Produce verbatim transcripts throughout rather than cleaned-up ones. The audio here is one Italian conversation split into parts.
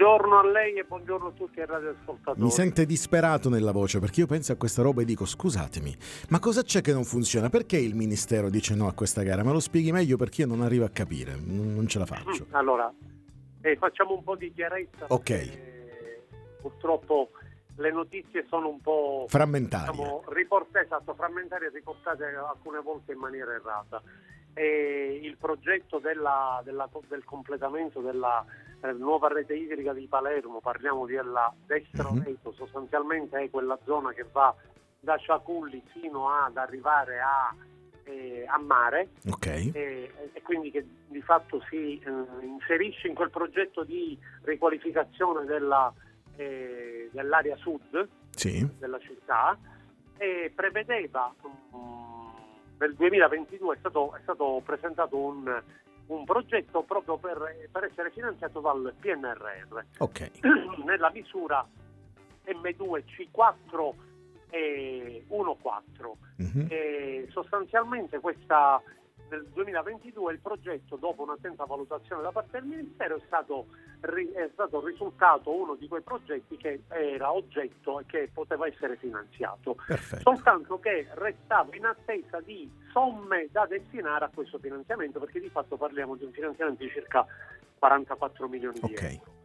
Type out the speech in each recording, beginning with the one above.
Buongiorno a lei e buongiorno a tutti i radioascoltatori. Mi sente disperato nella voce perché io penso a questa roba e dico scusatemi, ma cosa c'è che non funziona? Perché il ministero dice no a questa gara? Me lo spieghi meglio perché io non arrivo a capire, non, non ce la faccio. Allora, eh, facciamo un po' di chiarezza. Ok. Purtroppo le notizie sono un po' frammentarie, diciamo, riportate, esatto, frammentarie, riportate alcune volte in maniera errata. E il progetto della, della, del completamento della eh, nuova rete idrica di Palermo, parliamo della Destro mm-hmm. Reto, sostanzialmente è quella zona che va da Ciaculli fino ad arrivare a, eh, a mare, okay. e, e quindi che di fatto si eh, inserisce in quel progetto di riqualificazione della, eh, dell'area sud sì. della città, e prevedeva um, nel duemilaventidue è stato, è stato presentato un, un progetto proprio per, per essere finanziato dal P N R R, okay. nella misura M due C quattro e uno quattro. Mm-hmm. E sostanzialmente questa, nel duemilaventidue il progetto, dopo un'attenta valutazione da parte del Ministero, è stato, è stato risultato uno di quei progetti che era oggetto e che poteva essere finanziato. Perfetto. Soltanto che restava in attesa di somme da destinare a questo finanziamento, perché di fatto parliamo di un finanziamento di circa quarantaquattro milioni di okay. euro.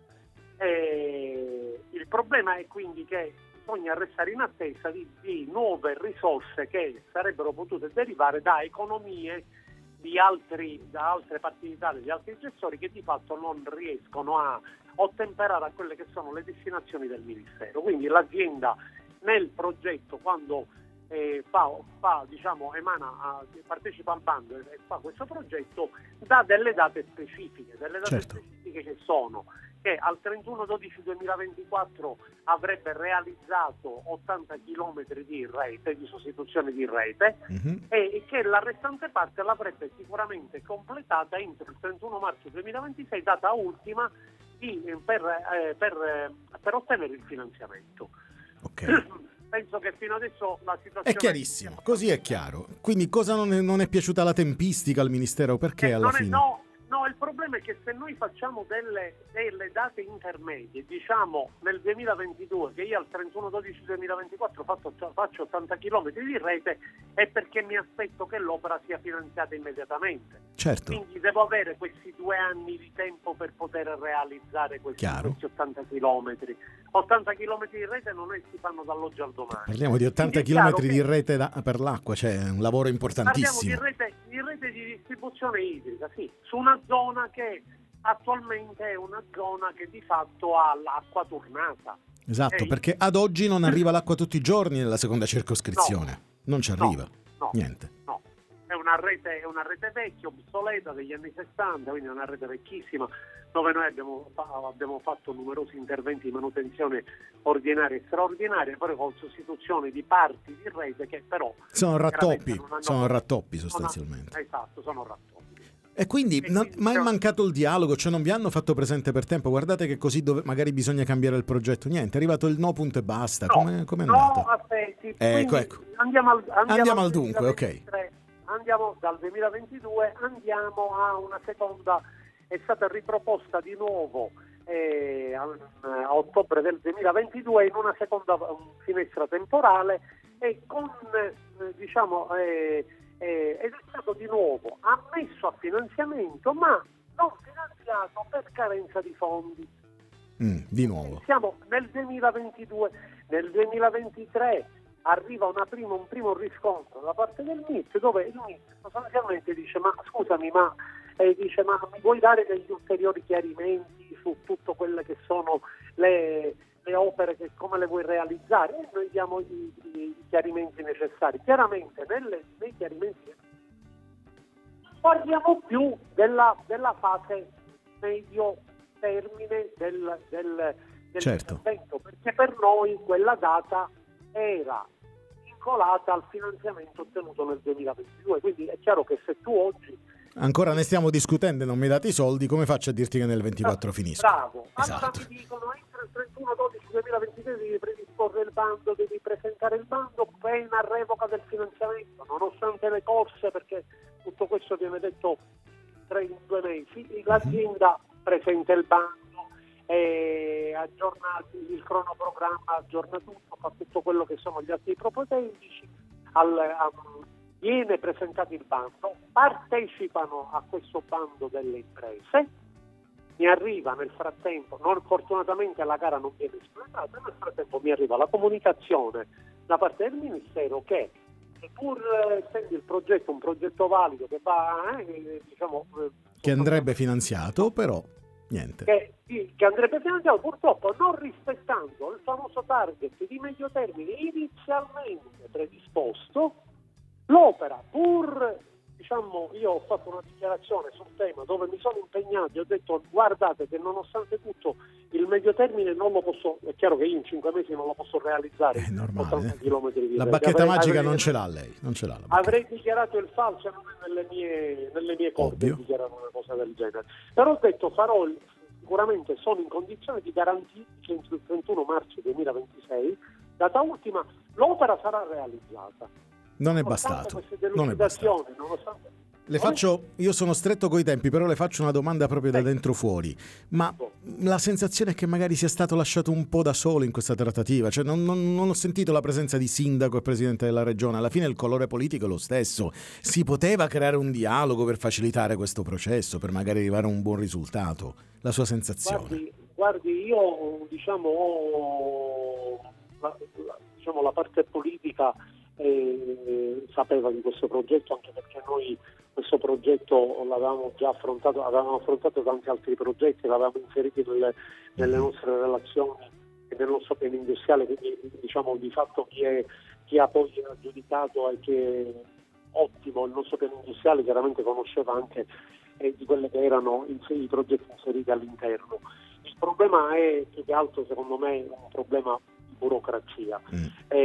E il problema è quindi che bisogna restare in attesa di, di nuove risorse che sarebbero potute derivare da economie di altri, da altre parti d'Italia, di altri gestori che di fatto non riescono a ottemperare a quelle che sono le destinazioni del Ministero. Quindi l'azienda nel progetto, quando eh, fa, fa, diciamo, emana, partecipa al bando e fa questo progetto, dà delle date specifiche, delle date certo. specifiche che sono che al trentuno dicembre duemilaventiquattro avrebbe realizzato ottanta chilometri di rete, di sostituzione di rete, mm-hmm. e che la restante parte l'avrebbe sicuramente completata entro il trentuno marzo duemilaventisei, data ultima di, per, eh, per, eh, per ottenere il finanziamento. Okay. Penso che fino adesso la situazione è chiarissimo, così è chiaro. Quindi cosa non è, non è piaciuta la tempistica al Ministero? Perché eh, alla non è, fine? No, no, il problema è che se noi facciamo delle, delle date intermedie, diciamo nel duemilaventidue, che io al trentuno dicembre duemilaventiquattro faccio, faccio ottanta chilometri di rete, è perché mi aspetto che l'opera sia finanziata immediatamente. Certo. Quindi devo avere questi due anni di tempo per poter realizzare questi, questi ottanta chilometri. ottanta chilometri di rete non è, si fanno dall'oggi al domani. Parliamo di ottanta chilometri di rete da, per l'acqua, cioè un lavoro importantissimo. Parliamo di rete, di rete di distribuzione idrica, sì, su una zona che attualmente è una zona che di fatto ha l'acqua turnata. Esatto, Ehi. perché ad oggi non arriva l'acqua tutti i giorni nella seconda circoscrizione. No. Non ci arriva. No, no, niente. No. È una rete, è una rete vecchia, obsoleta, degli anni sessanta, quindi è una rete vecchissima, dove noi abbiamo, abbiamo fatto numerosi interventi di manutenzione ordinaria e straordinaria, però con sostituzione di parti di rete che però sono rattoppi, hanno, sono rattoppi sostanzialmente. Ha, esatto, sono rattoppi. E quindi, e non, quindi ma è cioè, mancato il dialogo, cioè non vi hanno fatto presente per tempo, guardate che così dove, magari bisogna cambiare il progetto, niente, è arrivato il no punto e basta, no, come è no, andato? aspetti, ecco, ecco. Andiamo al, andiamo andiamo al al dunque, ok. Andiamo dal duemilaventidue, andiamo a una seconda, è stata riproposta di nuovo eh, a, a ottobre del duemilaventidue in una seconda um, finestra temporale e con, eh, diciamo, eh, eh, ed è stato di nuovo ammesso a finanziamento, ma non finanziato per carenza di fondi. Mm, di nuovo. Siamo nel duemilaventidue, nel duemilaventitré arriva una prima, un primo riscontro da parte del M I T, dove il M I T sostanzialmente dice ma scusami ma eh, dice ma mi vuoi dare degli ulteriori chiarimenti su tutto quelle che sono le, le opere, che come le vuoi realizzare, e noi diamo i, i chiarimenti necessari. Chiaramente nelle, nei chiarimenti parliamo più della, della fase medio termine del, del, del certo. intervento, perché per noi quella data era vincolata al finanziamento ottenuto nel duemilaventidue, quindi è chiaro che se tu oggi ancora ne stiamo discutendo e non mi date i soldi, come faccio a dirti che nel ventiquattro finisco? Bravo, esatto. Allora mi dicono entro il trentuno dicembre duemilaventitré devi predisporre il bando, devi presentare il bando, pena revoca del finanziamento, nonostante le corse, perché tutto questo viene detto, tre, in due mesi, l'azienda presenta il bando, e aggiorna il cronoprogramma, aggiorna tutto, fa tutto quello che sono gli atti propedeutici, al, a, viene presentato il bando, partecipano a questo bando delle imprese, mi arriva nel frattempo, non, fortunatamente la gara non viene espletata, nel frattempo mi arriva la comunicazione da parte del Ministero che pur essendo il progetto un progetto valido che va eh, diciamo eh, che andrebbe finanziato, però niente che, che andrebbe finanziato, purtroppo non rispettando il famoso target di medio termine inizialmente predisposto, l'opera pur diciamo io ho fatto una dichiarazione sul tema dove mi sono impegnato e ho detto guardate che nonostante tutto il medio termine non lo posso, è chiaro che io in cinque mesi non lo posso realizzare, è normale, ottanta chilometri di la rete. bacchetta avrei, magica avrei, non ce l'ha lei, non ce l'ha la avrei dichiarato il falso, non è nelle mie, nelle mie corde dichiarare una cosa del genere, però ho detto farò il, sicuramente sono in condizione di garantire che entro il trentuno marzo duemilaventisei, data ultima, l'opera sarà realizzata. Non è bastato, non è bastato. Le faccio, io sono stretto coi tempi, però le faccio una domanda proprio da dentro fuori. Ma la sensazione è che magari sia stato lasciato un po' da solo in questa trattativa, cioè non, non, non ho sentito la presenza di sindaco e presidente della regione, alla fine il colore politico è lo stesso. Si poteva creare un dialogo per facilitare questo processo, per magari arrivare a un buon risultato. La sua sensazione? Guardi, guardi io diciamo ho la, la, diciamo la parte politica eh, sapeva di questo progetto, anche perché noi questo progetto l'avevamo già affrontato, avevamo affrontato tanti altri progetti, l'avevamo inserito nelle, nelle nostre relazioni e nel nostro piano industriale, quindi diciamo di fatto chi, è, chi ha poi aggiudicato e che ottimo il nostro piano industriale chiaramente conosceva anche eh, di quelle che erano i progetti inseriti all'interno. Il problema è più che altro secondo me un problema di burocrazia. Mm.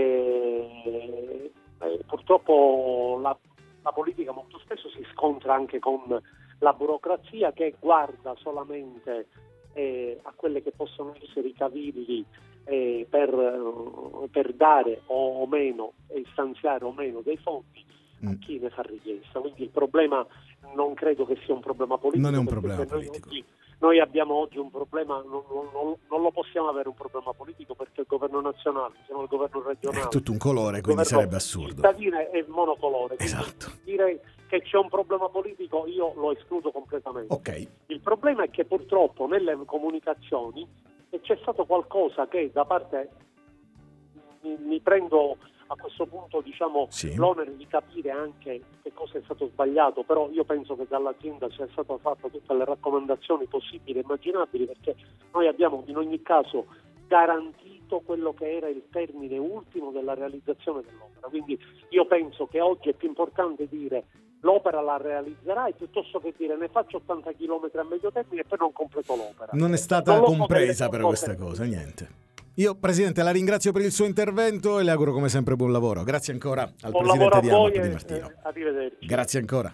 E, e, purtroppo la La politica molto spesso si scontra anche con la burocrazia che guarda solamente eh, a quelle che possono essere i cavilli eh, per, per dare o meno e stanziare o meno dei fondi a chi ne fa richiesta. Quindi il problema non credo che sia un problema politico. Non è un problema noi politico. Oggi, noi abbiamo oggi un problema, non, non, non lo possiamo avere un problema politico perché il governo nazionale, siamo il governo regionale. È tutto un colore, quindi sarebbe assurdo. Il cittadino è monocolore. Esatto. Dire che c'è un problema politico io lo escludo completamente. Okay. Il problema è che purtroppo nelle comunicazioni c'è stato qualcosa che da parte mi, mi prendo a questo punto diciamo sì. l'onere di capire anche che cosa è stato sbagliato, però io penso che dall'azienda sia stato fatto tutte le raccomandazioni possibili e immaginabili, perché noi abbiamo in ogni caso garantito quello che era il termine ultimo della realizzazione dell'opera, quindi io penso che oggi è più importante dire l'opera la realizzerai piuttosto che dire ne faccio ottanta chilometri a medio termine e poi non completo l'opera. Non è stata non compresa però questa cosa, niente. Io, Presidente, la ringrazio per il suo intervento e le auguro come sempre buon lavoro. Grazie ancora al buon Presidente di ANAP Di Martino. Eh, arrivederci. Grazie ancora.